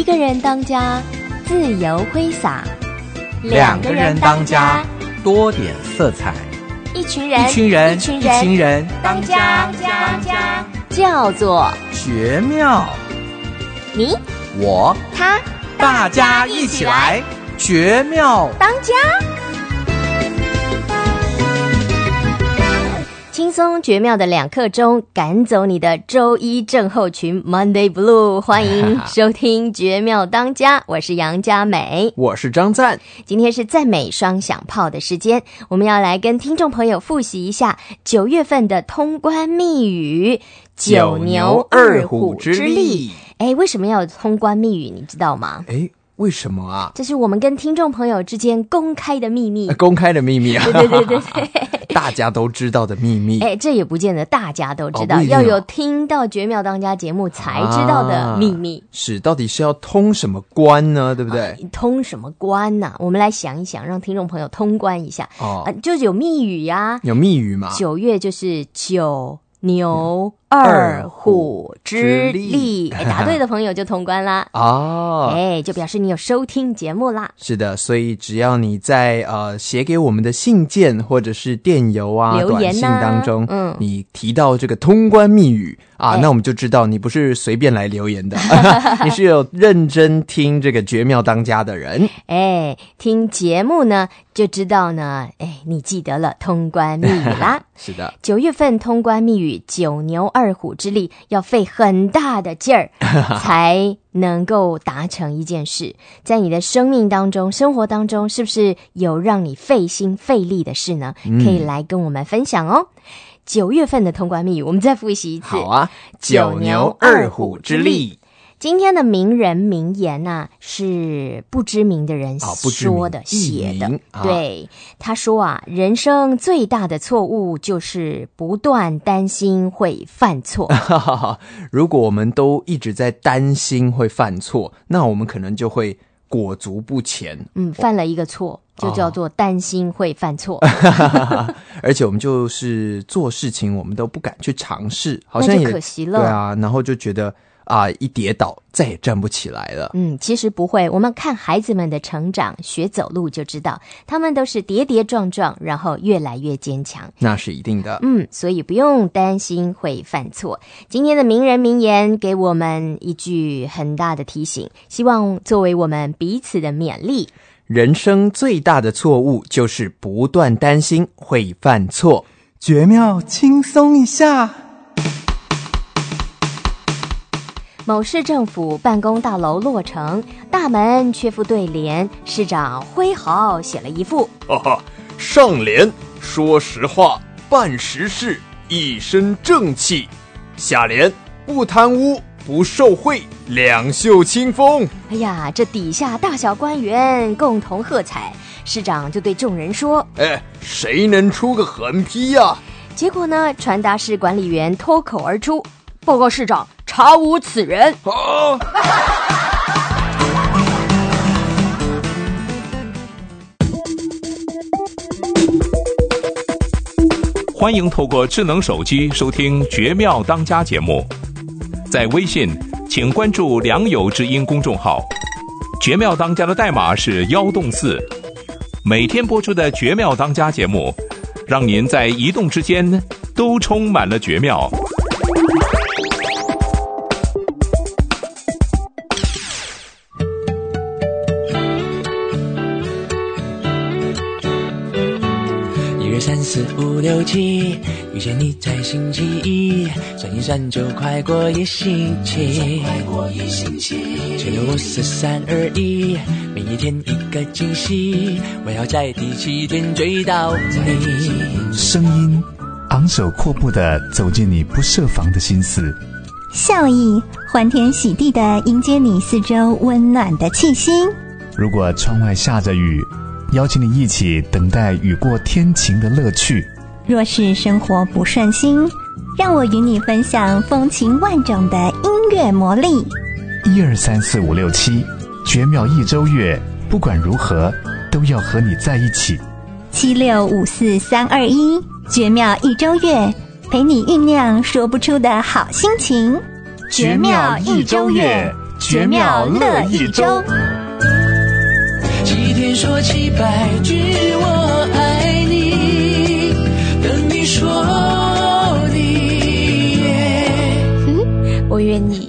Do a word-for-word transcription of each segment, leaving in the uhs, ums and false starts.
一个人当家，自由挥洒； 两个人当家，多点色彩； 一群人， 一群人， 一群人， 一群人当家，当家，叫做绝妙。 你， 我， 他， 大家一起来，绝妙当家。轻松绝妙的两刻钟，赶走你的周一症候群 Monday Blue。 欢迎收听绝妙当家，我是杨佳美， 我是张赞。 今天是赞美双响炮的时间，我们要来跟听众朋友复习一下九月份的通关密语，九牛二虎之力。诶，为什么要有通关密语你知道吗？ 诶，为什么啊？ 这是我们跟听众朋友之间公开的秘密、 呃、公开的秘密啊！ 对对对对对大家都知道的秘密。 哎，这也不见得大家都知道、 哦、 要有听到绝妙当家节目才知道的秘密、 啊、是到底是要通什么关呢？对不对、啊、 通什么关呢、啊？我们来想一想，让听众朋友通关一下、 哦啊、就是有密语呀、啊， 有密语嘛。 九月就是九牛二虎之力，哎，答对的朋友就通关啦。 哦， 哎，就表示你有收听节目啦。 是的，所以只要你在呃写给我们的信件或者是电邮啊、 留言啊、 短信当中， 嗯， 你提到这个通关密语啊、 哎， 那我们就知道你不是随便来留言的，你是有认真听这个绝妙当家的人。 哎，听节目呢就知道呢，哎，你记得了通关密语啦。 是的， 九月份通关密语，九牛二虎之力，要费很大的劲儿才能够达成一件事。在你的生命当中、生活当中，是不是有让你费心费力的事呢？可以来跟我们分享哦。九月份的通关密语，我们再复习一次。 好啊，九牛二虎之力。 今天的名人名言啊，是不知名的人说的、哦、写的、啊、对，他说啊，人生最大的错误就是不断担心会犯错。 如果我们都一直在担心会犯错，那我们可能就会裹足不前。 嗯，犯了一个错就叫做担心会犯错。 而且我们就是做事情我们都不敢去尝试，好像也那就可惜了。 对啊，然后就觉得啊，一跌倒再也站不起来了。 嗯，其实不会，我们看孩子们的成长，学走路就知道，他们都是跌跌撞撞，然后越来越坚强。 那是一定的。 嗯，所以不用担心会犯错。今天的名人名言给我们一句很大的提醒，希望作为我们彼此的勉励。 人生最大的错误就是不断担心会犯错。 绝妙轻松一下。 某市政府办公大楼落成，大门缺副对联，市长挥毫写了一副。 哈哈，上联说实话，办实事，一身正气；下联不贪污，不受贿，两袖清风。 哎呀，这底下大小官员共同喝彩，市长就对众人说： 哎，谁能出个横批呀、啊？ 结果呢，传达室管理员脱口而出：报告市长，查无此人。 啊！ 欢迎透过智能手机收听《绝妙当家》节目，在微信请关注良友之音公众号，《绝妙当家》的代码是幺洞四。每天播出的《绝妙当家》节目，让您在移动之间都充满了绝妙。 三四五六七，遇见你在星期一，算一算就快过一星期。七六五四三二一，每一天一个惊喜，我要在第七天追到你。 声音昂首阔步地走进你不设防的心思， 笑意欢天喜地地迎接你四周温暖的气息。 如果窗外下着雨，邀请你一起等待雨过天晴的乐趣。 若是生活不顺心，让我与你分享风情万种的音乐魔力。 一二三四五六七，绝妙一周月，不管如何都要和你在一起。 七六五四三二一，绝妙一周月，陪你酝酿说不出的好心情。 绝妙一周月， 绝妙乐一周。 七天说七百句我爱你，等你说你也。 嗯，我愿意。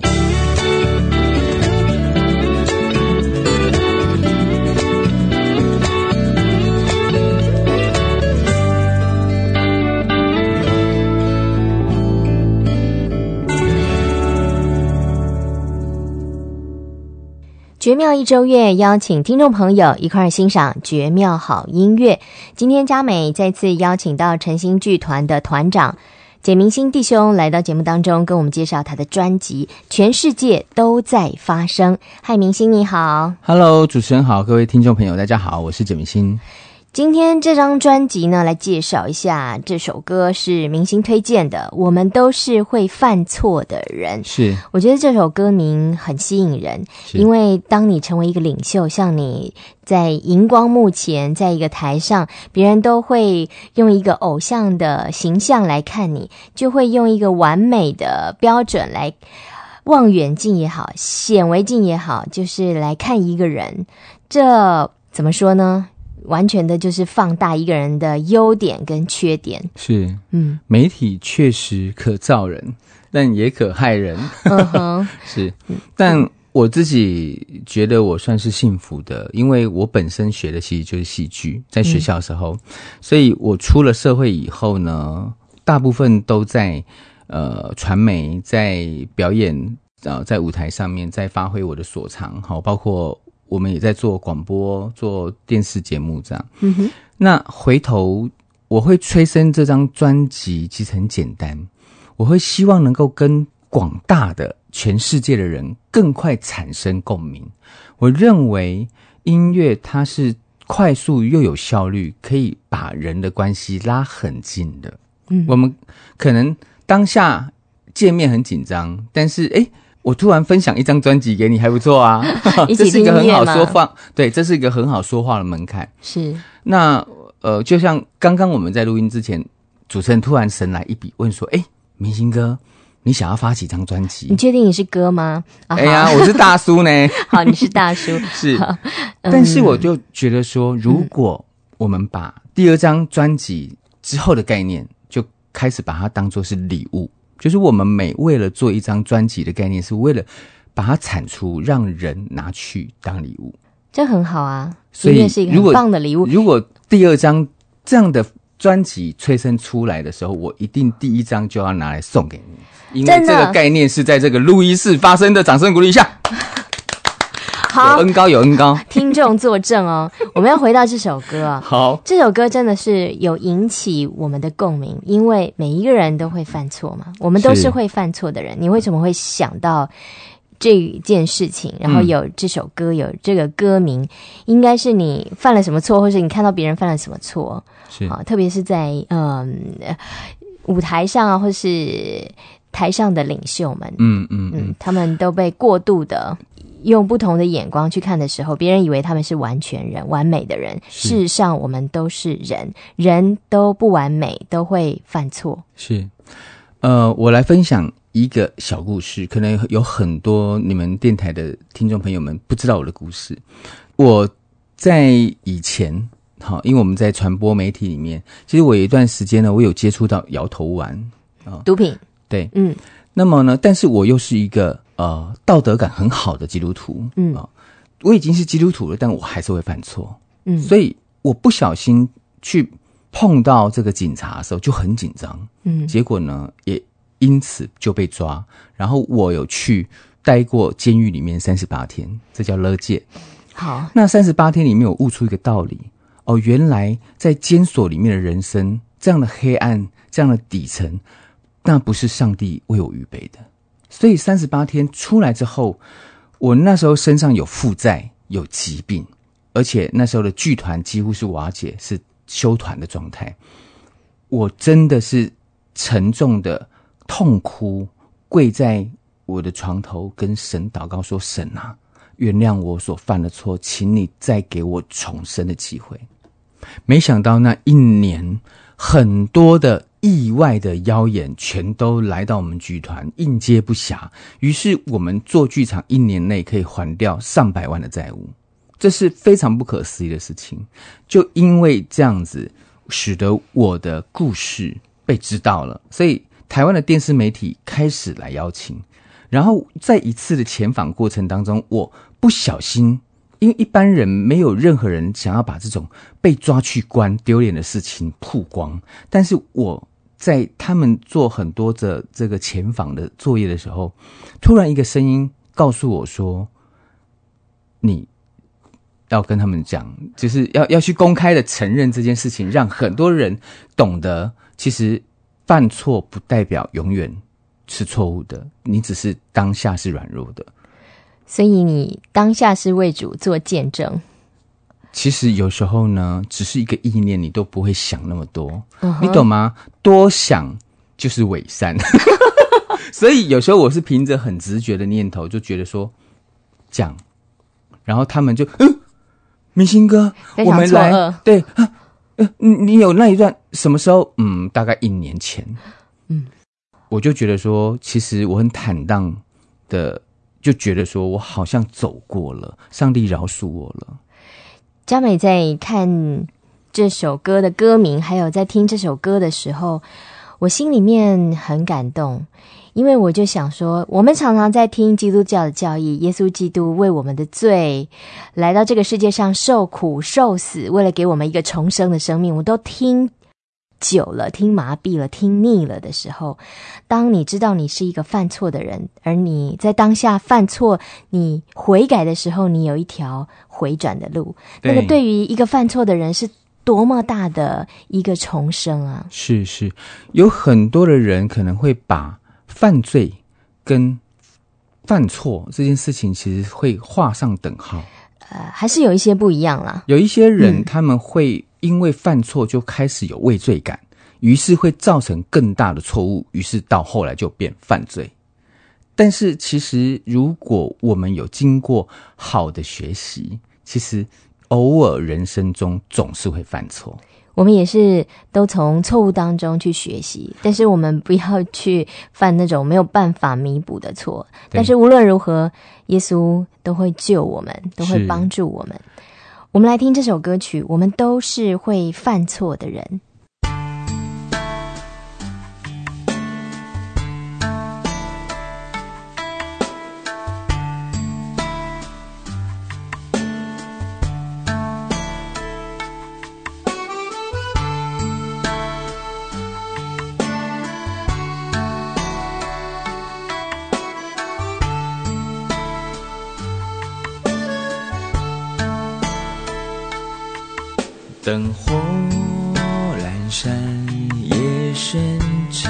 绝妙一周乐邀请听众朋友一块儿欣赏绝妙好音乐。今天嘉美再次邀请到晨星剧团的团长简明星弟兄来到节目当中，跟我们介绍他的专辑《全世界都在发生》。嗨，明星你好。 Hello， 主持人好，各位听众朋友大家好，我是简明星。 今天这张专辑呢，来介绍一下，这首歌是明星推荐的，我们都是会犯错的人。 是， 我觉得这首歌名很吸引人，因为当你成为一个领袖，像你在荧光幕前，在一个台上，别人都会用一个偶像的形象来看你，就会用一个完美的标准来望远镜也好，显微镜也好，就是来看一个人。这怎么说呢？完全的就是放大一个人的优点跟缺点。 是， 嗯， 媒体确实可造人，但也可害人。 嗯哼， 是，但我自己觉得我算是幸福的，因为我本身学的其实就是戏剧，在学校的时候，嗯、所以我出了社会以后呢，大部分都在呃传媒，在表演，呃，在舞台上面，在发挥我的所长，好，包括。我们也在做广播、做电视节目这样。嗯哼。那回头我会催生这张专辑，其实很简单，我会希望能够跟广大的全世界的人更快产生共鸣。我认为音乐它是快速又有效率，可以把人的关系拉很近的。嗯，我们可能当下见面很紧张，但是诶我突然分享一张专辑给你，还不错啊！这是一个很好说话，对，这是一个很好说话的门槛。是，那呃，就像刚刚我们在录音之前，主持人突然神来一笔问说：“哎，明星哥，你想要发几张专辑？” 你确定你是哥吗？ 哎、啊、呀，我是大叔呢。 好，你是大叔。 是、嗯，但是我就觉得说，如果我们把第二张专辑之后的概念，就开始把它当作是礼物。就是我们每为了做一张专辑的概念，是为了把它产出，让人拿去当礼物， 这很好啊。所以是一个很棒的礼物。 如果第二张这样的专辑催生出来的时候，我一定第一张就要拿来送给你，因为这个概念是在这个录音室发生的。掌声鼓励一下。好，有恩高有恩高， 听众作证哦。我们要回到这首歌啊。 好， 这首歌真的是有引起我们的共鸣，因为每一个人都会犯错嘛，我们都是会犯错的人。你为什么会想到这件事情，然后有这首歌，有这个歌名，应该是你犯了什么错，或是你看到别人犯了什么错，是啊，特别是在嗯舞台上啊，或是台上的领袖们，嗯嗯嗯，他们都被过度的用不同的眼光去看的时候，别人以为他们是完全人、完美的人，事实上我们都是人，人都不完美，都会犯错。 是，呃，我来分享一个小故事，可能有很多你们电台的听众朋友们不知道我的故事。我在以前，好，因为我们在传播媒体里面，其实我有一段时间呢，我有接触到摇头丸， 毒品， 对，嗯，那么呢，但是我又是一个呃道德感很好的基督徒，嗯、呃，我已经是基督徒了，但我还是会犯错，嗯，所以我不小心去碰到这个警察的时候就很紧张，嗯，结果呢也因此就被抓，然后我有去待过监狱里面三十八天，这叫勒戒。好，那三十八天里面我悟出一个道理，哦，原来在监所里面的人生这样的黑暗，这样的底层，那不是上帝为我预备的。所以三十八天出来之后，我那时候身上有负债，有疾病，而且那时候的剧团几乎是瓦解，是休团的状态。我真的是沉重的痛哭，跪在我的床头跟神祷告说，神啊，原谅我所犯的错，请你再给我重生的机会。没想到那一年很多的意外的邀演全都来到我们剧团，应接不暇。于是我们做剧场一年内可以还掉上百万的债务，这是非常不可思议的事情。就因为这样子，使得我的故事被知道了，所以台湾的电视媒体开始来邀请。然后在一次的前访过程当中，我不小心，因为一般人没有任何人想要把这种被抓去关丢脸的事情曝光，但是我在他们做很多的这个前访的作业的时候，突然一个声音告诉我说，你要跟他们讲，就是要要去公开的承认这件事情，让很多人懂得，其实犯错不代表永远是错误的，你只是当下是软弱的。 所以你当下是为主做见证。 其实有时候呢，只是一个意念，你都不会想那么多， 嗯、 你懂吗？多想就是伪善。所以有时候我是凭着很直觉的念头，就觉得说讲，然后他们就嗯，明星哥，我们来，对，啊呃，你有那一段什么时候？嗯，大概一年前。嗯，我就觉得说，其实我很坦荡的，就觉得说我好像走过了，上帝饶恕我了。 嘉美在看这首歌的歌名，还有在听这首歌的时候，我心里面很感动，因为我就想说，我们常常在听基督教的教义，耶稣基督为我们的罪来到这个世界上受苦受死，为了给我们一个重生的生命，我都听久了，听麻痹了，听腻了的时候，当你知道你是一个犯错的人，而你在当下犯错，你悔改的时候，你有一条回转的路，那个对于一个犯错的人是多么大的一个重生啊！ 是是，有很多的人可能会把犯罪跟犯错这件事情其实会画上等号， 呃，还是有一些不一样啦。 有一些人他们会因为犯错就开始有畏罪感，于是会造成更大的错误，于是到后来就变犯罪。但是其实如果我们有经过好的学习，其实偶尔人生中总是会犯错， 我们也是都从错误当中去学习，但是我们不要去犯那种没有办法弥补的错。但是无论如何，耶稣都会救我们，都会帮助我们。我们来听这首歌曲，我们都是会犯错的人。 灯火阑珊，夜深沉，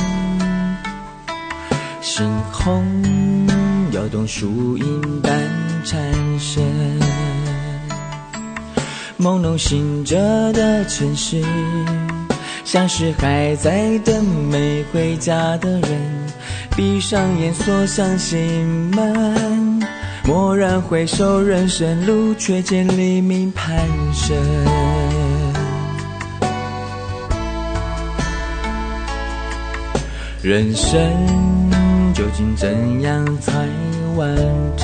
猩红摇动树影般缠身，朦胧醒着的城市，像是还在等没回家的人，闭上眼锁上心门，蓦然回首，人生路却见黎明攀升。人生究竟怎样才完整？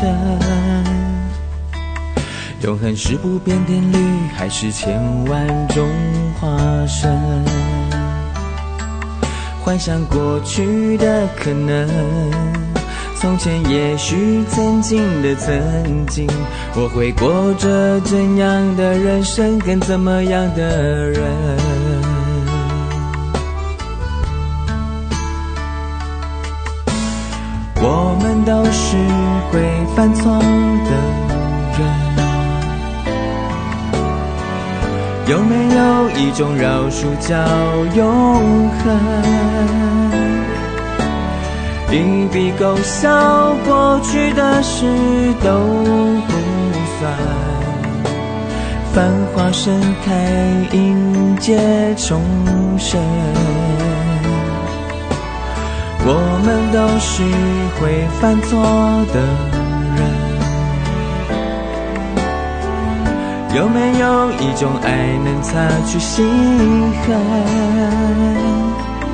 永恒是不变定律，还是千万种化身？幻想过去的可能，从前也许曾经的曾经，我会过着怎样的人生，跟怎么样的人？我们都是会犯错的人，有没有一种饶恕叫永恒？一笔勾销过去的事都不算，繁花盛开迎接重生。我们都是会犯错的人，有没有一种爱能擦去心痕？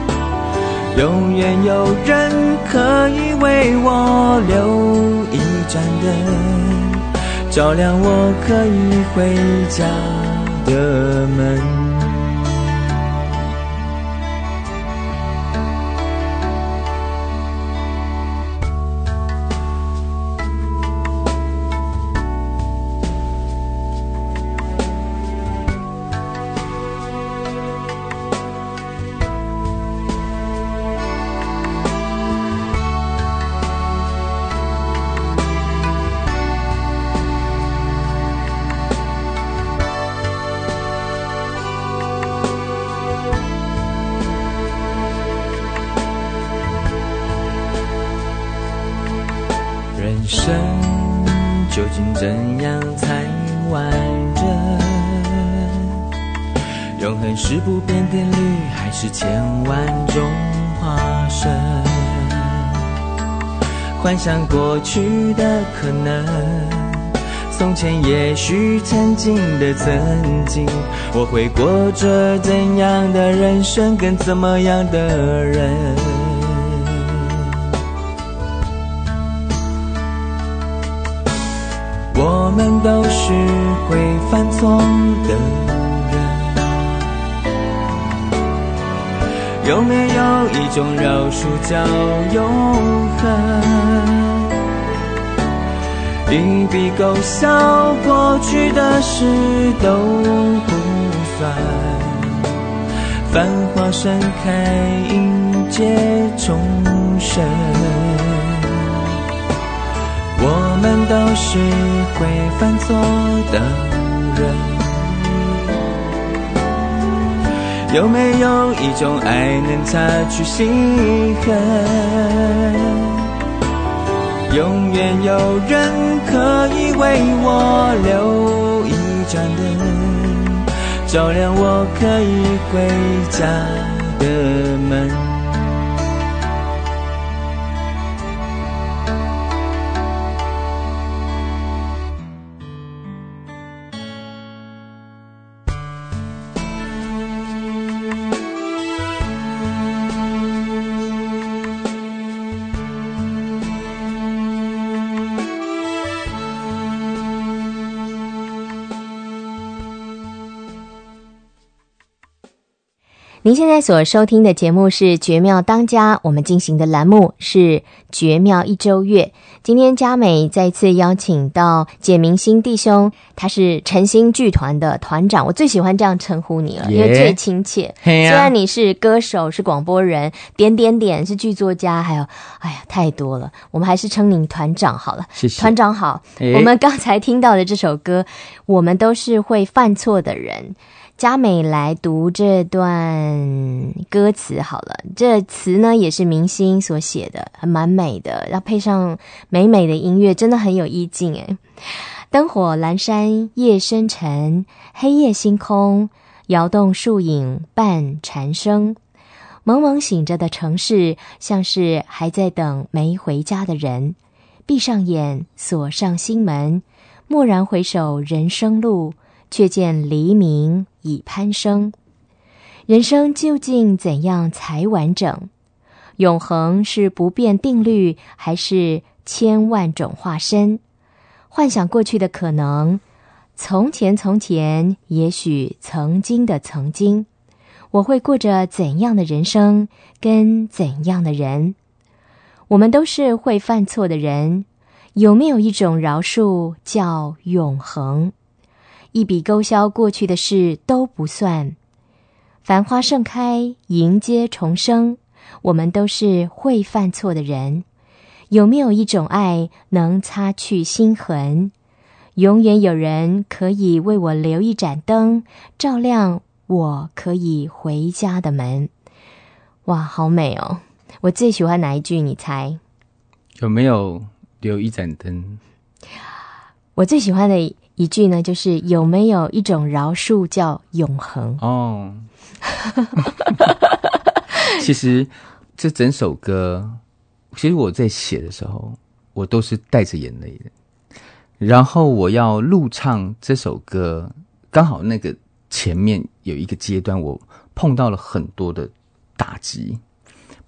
永远有人可以为我留一盏灯，照亮我可以回家的门。人生究竟怎样才完整？永恒是不变定律，还是千万种化身？幻想过去的可能，从前也许曾经的曾经，我会过着怎样的人生，跟怎么样的人？我们都是会犯错的人，有没有一种饶恕叫永恒？一笔勾销过去的事都不算，繁花盛开迎接重生。我们都是会犯错的人，有没有一种爱能擦去心痕？永远有人可以为我留一盏灯，照亮我可以回家的门。 您现在所收听的节目是《绝妙当家》，我们进行的栏目是《绝妙一周月》。今天嘉美再次邀请到简明星弟兄，他是晨星剧团的团长，我最喜欢这样称呼你了， yeah. 因为最亲切。虽然你是歌手，是广播人，点点点是剧作家，还有哎呀太多了，我们还是称您团长好了。 谢谢团长好。我们刚才听到的这首歌，我们都是会犯错的人。嘉美来读这段歌词好了，这词呢也是明星所写的，还蛮美的，然后配上美美的音乐，真的很有意境诶。灯火阑珊夜深沉，黑夜星空摇动树影伴蝉声，蒙蒙醒着的城市像是还在等没回家的人，闭上眼锁上心门，蓦然回首人生路，却见黎明已攀升。人生究竟怎样才完整？永恒是不变定律，还是千万种化身？幻想过去的可能，从前从前，也许曾经的曾经，我会过着怎样的人生，跟怎样的人？我们都是会犯错的人，有没有一种饶恕叫永恒？一笔勾销过去的事都不算，繁花盛开迎接重生，我们都是会犯错的人，有没有一种爱能擦去心痕？永远有人可以为我留一盏灯，照亮我可以回家的门。哇，好美哦！我最喜欢哪一句你猜？ 有没有留一盏灯？ 我最喜欢的一句呢，就是有没有一种饶恕叫永恒？ 哦，其实这整首歌，其实我在写的时候，我都是带着眼泪的。然后我要录唱这首歌，刚好那个前面有一个阶段，我碰到了很多的打击，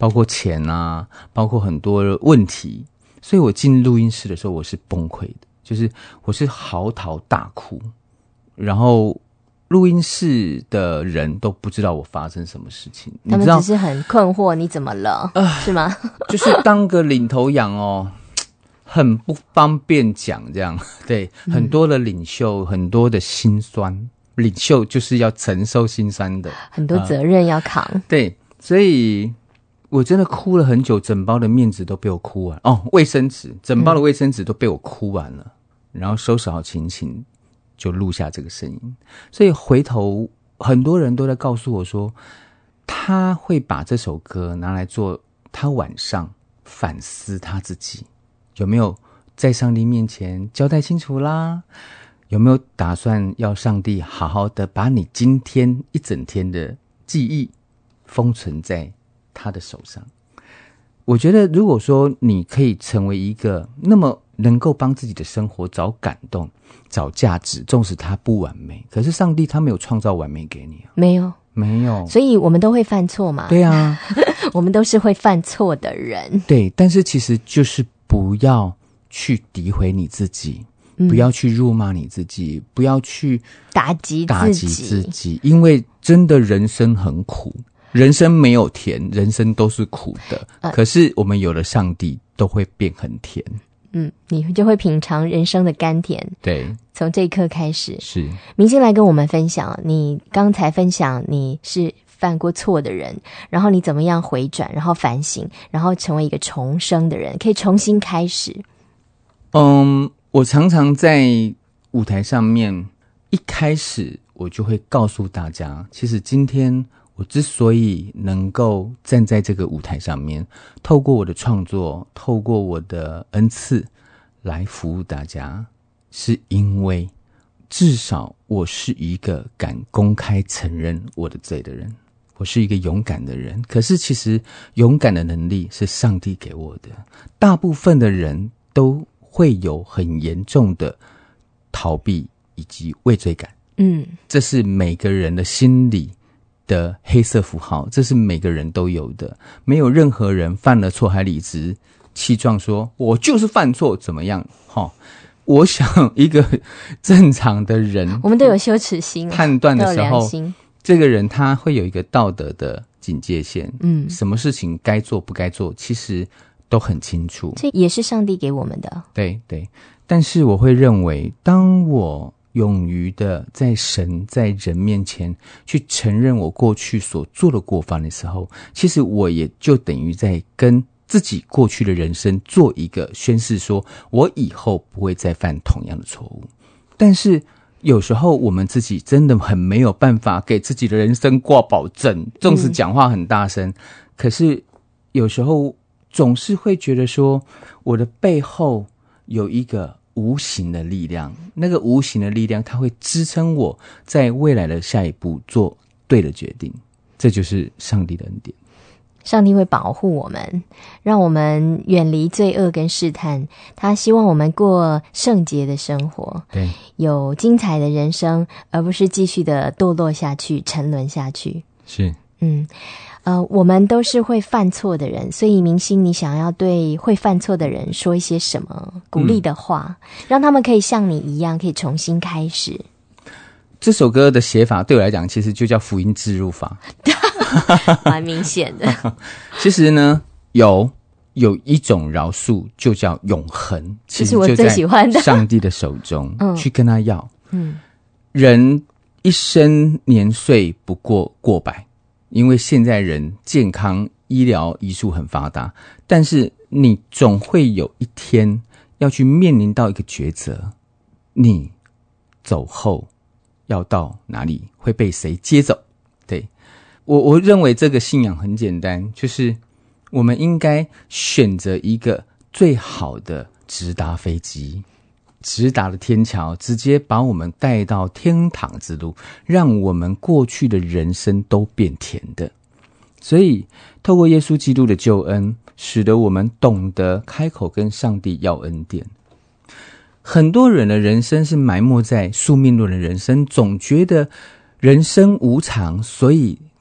包括钱啊，包括很多问题，所以我进录音室的时候我是崩溃的，就是我是嚎啕大哭，然后录音室的人都不知道我发生什么事情， 他们只是很困惑你怎么了、呃、是吗？ 就是当个领头羊哦，很不方便讲这样，对，很多的领袖、嗯、很多的辛酸，领袖就是要承受辛酸的， 很多责任要扛、呃、 对，所以我真的哭了很久，整包的面纸都被我哭完哦，卫生纸，整包的卫生纸都被我哭完了、嗯、然后收拾好心情就录下这个声音。所以回头很多人都在告诉我说，他会把这首歌拿来做他晚上反思他自己有没有在上帝面前交代清楚啦，有没有打算要上帝好好的把你今天一整天的记忆封存在他的手上。我觉得如果说你可以成为一个那么能够帮自己的生活找感动找价值，纵使它不完美，可是上帝他没有创造完美给你、啊、 没有没有， 所以我们都会犯错嘛。 对啊我们都是会犯错的人。 对，但是其实就是不要去诋毁你自己、嗯、不要去辱骂你自己，不要去打击打击自己，因为真的人生很苦，人生没有甜，人生都是苦的、呃、可是我们有了上帝都会变很甜。 嗯，你就会品尝人生的甘甜。 对， 从这一刻开始。 是明星来跟我们分享，你刚才分享你是犯过错的人，然后你怎么样回转，然后反省，然后成为一个重生的人，可以重新开始。 嗯，我常常在舞台上面一开始我就会告诉大家，其实今天我之所以能够站在这个舞台上面，透过我的创作，透过我的恩赐来服务大家，是因为至少我是一个敢公开承认我的罪的人，我是一个勇敢的人。可是其实勇敢的能力是上帝给我的，大部分的人都会有很严重的逃避以及畏罪感。嗯，这是每个人的心理的黑色符号，这是每个人都有的，没有任何人犯了错还理直气壮说我就是犯错怎么样、哦、我想一个正常的人， 我们都有羞耻心、啊、 判断的时候，这个人他会有一个道德的警戒线，嗯，什么事情该做不该做其实都很清楚， 这也是上帝给我们的。 对对，但是我会认为当我勇于的在神在人面前去承认我过去所做的过犯的时候，其实我也就等于在跟自己过去的人生做一个宣誓，说我以后不会再犯同样的错误。但是有时候我们自己真的很没有办法给自己的人生挂保证，纵使讲话很大声、嗯、可是有时候总是会觉得说我的背后有一个无形的力量，那个无形的力量它会支撑我在未来的下一步做对的决定，这就是上帝的恩典。 上帝会保护我们，让我们远离罪恶跟试探，他希望我们过圣洁的生活， 对， 有精彩的人生，而不是继续的堕落下去沉沦下去。 是， 嗯呃，我们都是会犯错的人，所以明星你想要对会犯错的人说一些什么鼓励的话、嗯、让他们可以像你一样可以重新开始。 这首歌的写法对我来讲其实就叫福音置入法蛮明显的其实呢有有一种饶恕就叫永恒， 这是我最喜欢的， 其实就在上帝的手中去跟他要。 嗯， 人一生年岁不过过百，因为现在人健康医疗医术很发达，但是你总会有一天要去面临到一个抉择，你走后要到哪里，会被谁接走。对，我我认为这个信仰很简单，就是我们应该选择一个最好的直达飞机，直达的天桥，直接把我们带到天堂之路，让我们过去的人生都变甜的。所以透过耶稣基督的救恩，使得我们懂得开口跟上帝要恩典。很多人的人生是埋没在宿命论的人生，总觉得人生无常，所以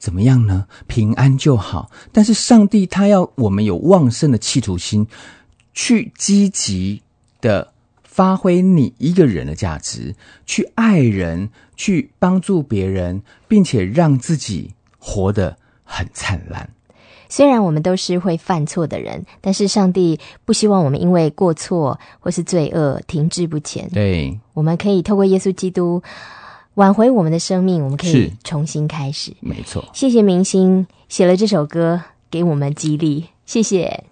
怎么样呢？平安就好。但是上帝他要我们有旺盛的企图心，去积极的发挥你一个人的价值，去爱人，去帮助别人，并且让自己活得很灿烂。 虽然我们都是会犯错的人，但是上帝不希望我们因为过错或是罪恶停滞不前。 对， 我们可以透过耶稣基督挽回我们的生命，我们可以重新开始。 没错， 谢谢明星写了这首歌给我们激励，谢谢。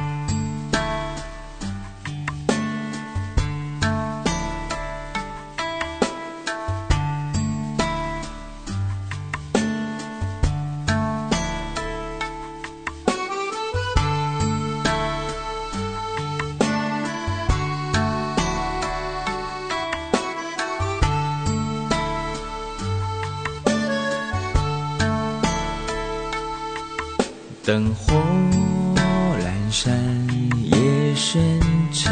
灯火阑珊，夜深沉，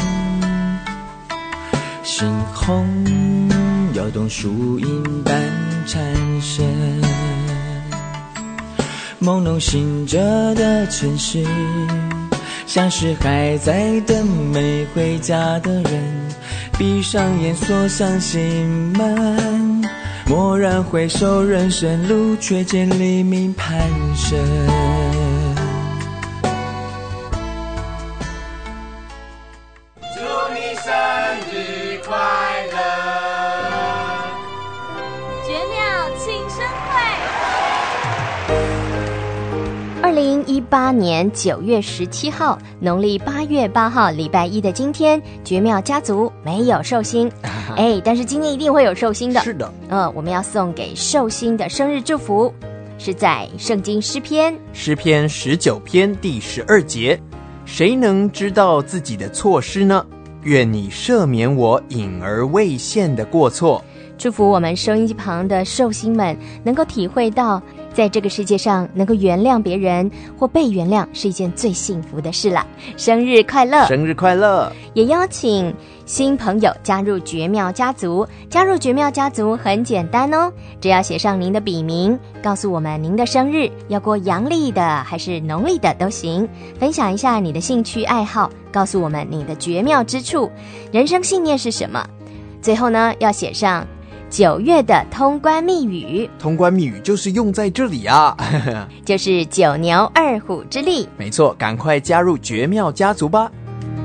猩红摇动树影般缠身，朦胧醒着的城市，像是还在等没回家的人，闭上眼锁上心门，蓦然回首，人生路却见黎明攀升。 祝你生日快乐！ 绝妙庆生会。 二零一八年九月十七号，农历八月八号，礼拜一的今天，绝妙家族没有寿星，哎，但是今天一定会有寿星的。 是的， 嗯，我们要送给寿星的生日祝福，是在圣经诗篇诗篇十九篇第十二节，谁能知道自己的错失呢？愿你赦免我隐而未现的过错。 祝福我们收音机旁的寿星们能够体会到，在这个世界上能够原谅别人或被原谅是一件最幸福的事了。生日快乐！ 生日快乐！ 也邀请新朋友加入绝妙家族。加入绝妙家族很简单哦，只要写上您的笔名，告诉我们您的生日要过阳历的还是农历的都行，分享一下你的兴趣爱好，告诉我们你的绝妙之处，人生信念是什么。最后呢，要写上九月的通关密语， 通关密语就是用在这里啊， 就是九牛二虎之力。 没错，赶快加入绝妙家族吧。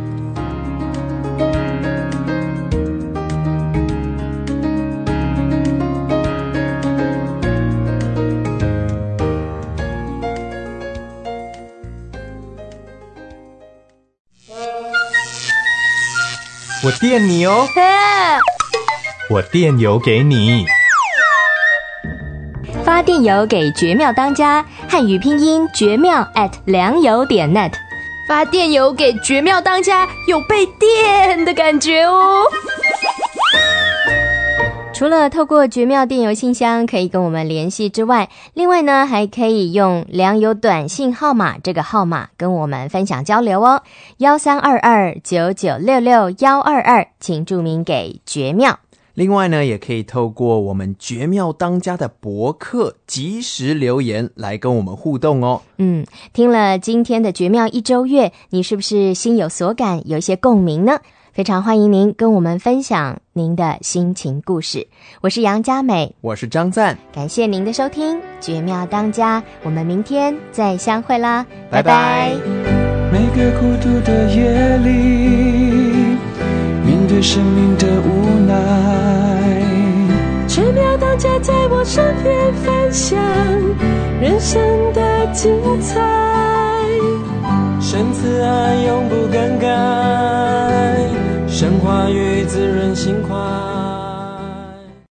我电你哦。我电邮给你， 发电邮给绝妙当家，汉语拼音绝妙 at 良友点 net， 发电邮给绝妙当家，有被电的感觉哦。 除了透过绝妙电邮信箱可以跟我们联系之外，另外呢还可以用良友短信号码这个号码跟我们分享交流哦，一三二二九九六六一二二，请注明给绝妙。 另外呢，也可以透过我们绝妙当家的博客及时留言来跟我们互动哦。 嗯，听了今天的绝妙一周月，你是不是心有所感，有一些共鸣呢？非常欢迎您跟我们分享您的心情故事。我是杨佳美， 我是张赞， 感谢您的收听，绝妙当家，我们明天再相会啦， 拜拜。 每个孤独的夜里，面对生命的无奈， 绝妙当家在我身边分享人生的精彩， 神慈爱又